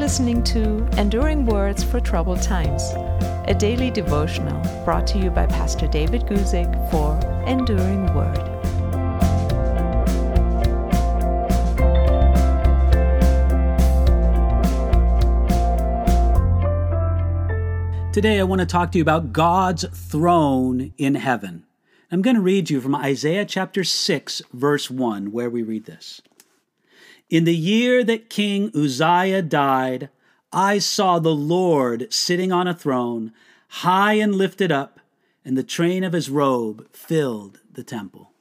listening to Enduring Words for Troubled Times, a daily devotional brought to you by Pastor David Guzik for Enduring Word. Today I want to talk to you about God's throne in heaven. I'm going to read you from Isaiah chapter 6, verse 1, where we read this. In the year that King Uzziah died, I saw the Lord sitting on a throne, high and lifted up, and the train of his robe filled the temple.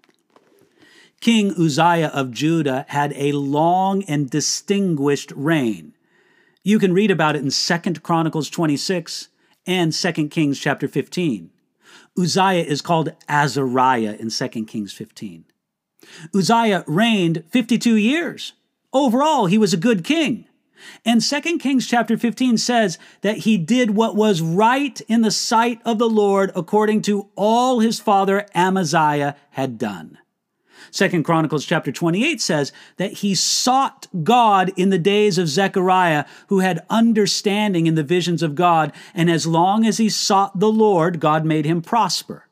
King Uzziah of Judah had a long and distinguished reign. You can read about it in 2 Chronicles 26 and 2 Kings chapter 15. Uzziah is called Azariah in 2 Kings 15. Uzziah reigned 52 years. Overall, he was a good king. And 2 Kings chapter 15 says that he did what was right in the sight of the Lord according to all his father Amaziah had done. 2 Chronicles chapter 28 says that he sought God in the days of Zechariah, who had understanding in the visions of God, and as long as he sought the Lord, God made him prosper.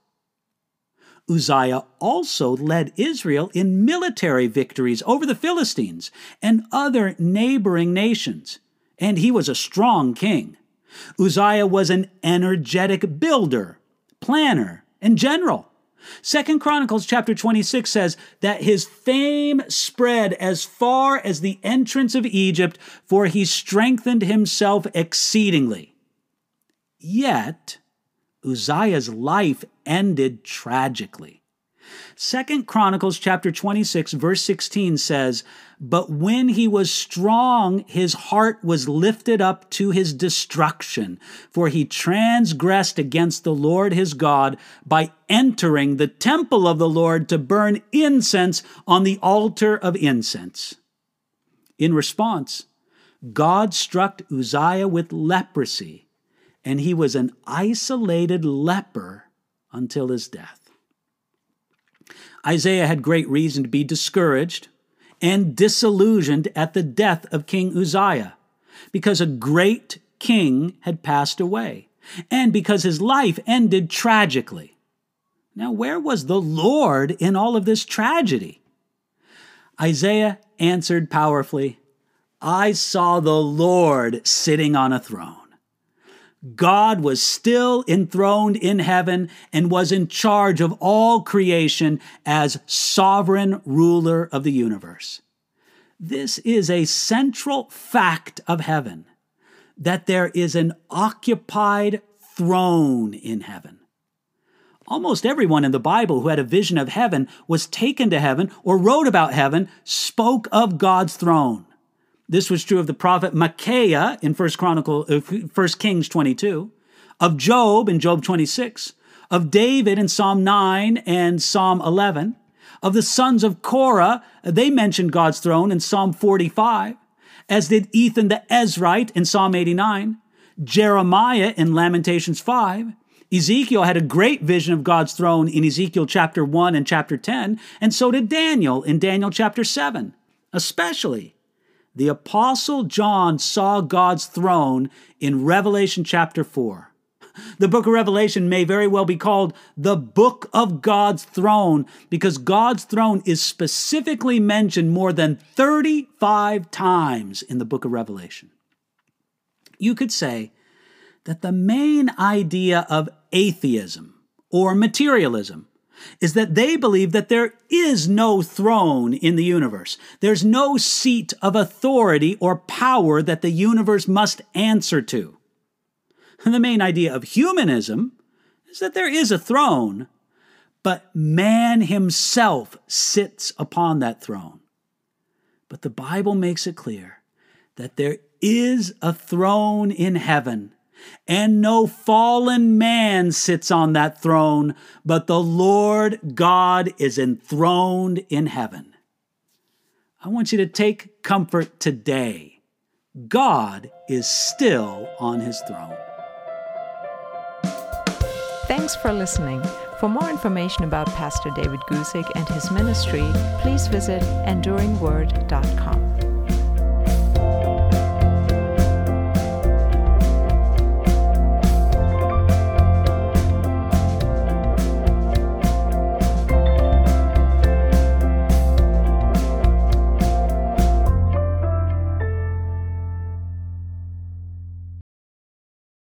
Uzziah also led Israel in military victories over the Philistines and other neighboring nations, and he was a strong king. Uzziah was an energetic builder, planner, and general. 2 Chronicles chapter 26 says that his fame spread as far as the entrance of Egypt, for he strengthened himself exceedingly. Yet, Uzziah's life ended tragically. 2 Chronicles chapter 26 verse 16 says, "But when he was strong, his heart was lifted up to his destruction, for he transgressed against the Lord his God by entering the temple of the Lord to burn incense on the altar of incense." In response, God struck Uzziah with leprosy, and he was an isolated leper until his death. Isaiah had great reason to be discouraged and disillusioned at the death of King Uzziah, because a great king had passed away, and because his life ended tragically. Now, where was the Lord in all of this tragedy? Isaiah answered powerfully, "I saw the Lord sitting on a throne." God was still enthroned in heaven and was in charge of all creation as sovereign ruler of the universe. This is a central fact of heaven, that there is an occupied throne in heaven. Almost everyone in the Bible who had a vision of heaven, was taken to heaven, or wrote about heaven, spoke of God's throne. This was true of the prophet Micaiah in 1 Kings 22, of Job in Job 26, of David in Psalm 9 and Psalm 11, of the sons of Korah. They mentioned God's throne in Psalm 45, as did Ethan the Ezrite in Psalm 89, Jeremiah in Lamentations 5. Ezekiel had a great vision of God's throne in Ezekiel chapter 1 and chapter 10, and so did Daniel in Daniel chapter 7. Especially, the Apostle John saw God's throne in Revelation chapter 4. The book of Revelation may very well be called the book of God's throne, because God's throne is specifically mentioned more than 35 times in the book of Revelation. You could say that the main idea of atheism or materialism is that they believe that there is no throne in the universe. There's no seat of authority or power that the universe must answer to. And the main idea of humanism is that there is a throne, but man himself sits upon that throne. But the Bible makes it clear that there is a throne in heaven, and no fallen man sits on that throne, but the Lord God is enthroned in heaven. I want you to take comfort today. God is still on his throne. Thanks for listening. For more information about Pastor David Guzik and his ministry, please visit enduringword.com.